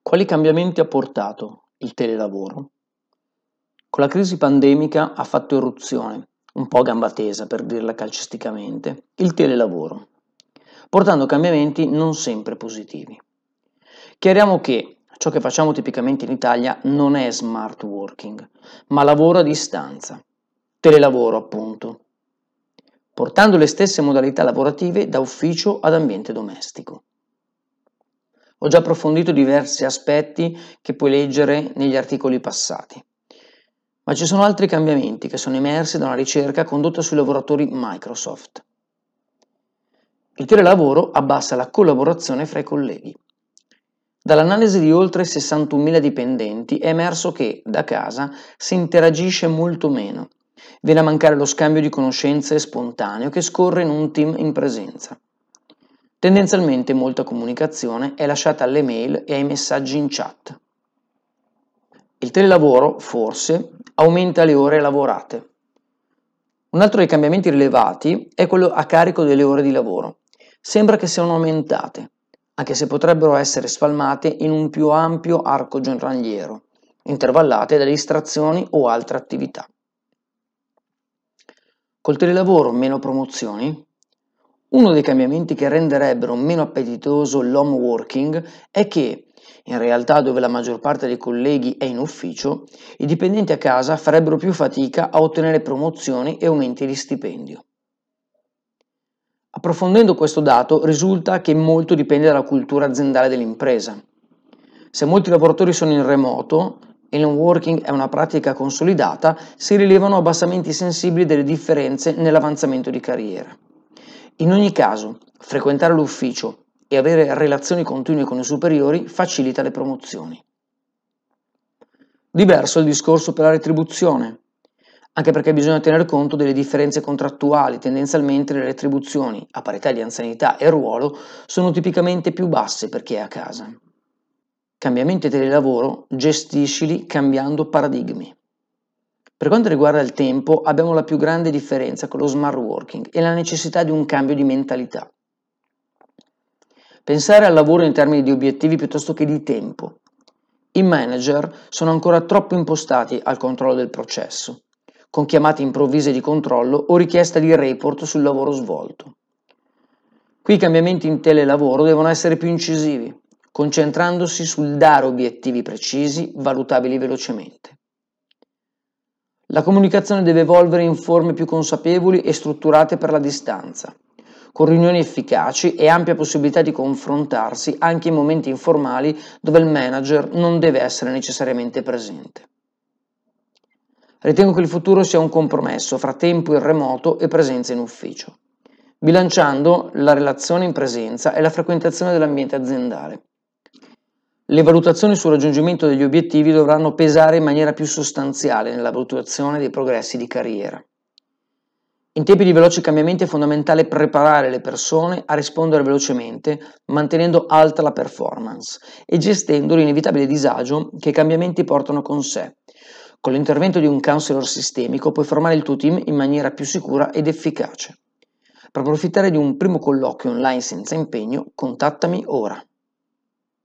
Quali cambiamenti ha portato il telelavoro? Con la crisi pandemica ha fatto irruzione, un po' a gamba tesa per dirla calcisticamente, il telelavoro, portando cambiamenti non sempre positivi. Chiariamo che ciò che facciamo tipicamente in Italia non è smart working, ma lavoro a distanza, telelavoro appunto, portando le stesse modalità lavorative da ufficio ad ambiente domestico. Ho già approfondito diversi aspetti che puoi leggere negli articoli passati, ma ci sono altri cambiamenti che sono emersi da una ricerca condotta sui lavoratori Microsoft. Il telelavoro abbassa la collaborazione fra i colleghi. Dall'analisi di oltre 61.000 dipendenti è emerso che, da casa, si interagisce molto meno. Viene a mancare lo scambio di conoscenze spontaneo che scorre in un team in presenza. Tendenzialmente molta comunicazione è lasciata alle mail e ai messaggi in chat. Il telelavoro, forse, aumenta le ore lavorate. Un altro dei cambiamenti rilevati è quello a carico delle ore di lavoro. Sembra che siano aumentate, anche se potrebbero essere spalmate in un più ampio arco giornaliero, intervallate da distrazioni o altre attività. Col telelavoro meno promozioni? Uno dei cambiamenti che renderebbero meno appetitoso l'home working è che, in realtà dove la maggior parte dei colleghi è in ufficio, i dipendenti a casa farebbero più fatica a ottenere promozioni e aumenti di stipendio. Approfondendo questo dato risulta che molto dipende dalla cultura aziendale dell'impresa. Se molti lavoratori sono in remoto e l'home working è una pratica consolidata, si rilevano abbassamenti sensibili delle differenze nell'avanzamento di carriera. In ogni caso, frequentare l'ufficio e avere relazioni continue con i superiori facilita le promozioni. Diverso è il discorso per la retribuzione, anche perché bisogna tener conto delle differenze contrattuali. Tendenzialmente le retribuzioni, a parità di anzianità e ruolo, sono tipicamente più basse per chi è a casa. Cambiamenti telelavoro, gestiscili cambiando paradigmi. Per quanto riguarda il tempo, abbiamo la più grande differenza con lo smart working e la necessità di un cambio di mentalità. Pensare al lavoro in termini di obiettivi piuttosto che di tempo. I manager sono ancora troppo impostati al controllo del processo, con chiamate improvvise di controllo o richiesta di report sul lavoro svolto. Qui i cambiamenti in telelavoro devono essere più incisivi, concentrandosi sul dare obiettivi precisi, valutabili velocemente. La comunicazione deve evolvere in forme più consapevoli e strutturate per la distanza, con riunioni efficaci e ampia possibilità di confrontarsi anche in momenti informali dove il manager non deve essere necessariamente presente. Ritengo che il futuro sia un compromesso fra tempo in remoto e presenza in ufficio, bilanciando la relazione in presenza e la frequentazione dell'ambiente aziendale. Le valutazioni sul raggiungimento degli obiettivi dovranno pesare in maniera più sostanziale nella valutazione dei progressi di carriera. In tempi di veloci cambiamenti è fondamentale preparare le persone a rispondere velocemente, mantenendo alta la performance e gestendo l'inevitabile disagio che i cambiamenti portano con sé. Con l'intervento di un counselor sistemico puoi formare il tuo team in maniera più sicura ed efficace. Per approfittare di un primo colloquio online senza impegno, contattami ora.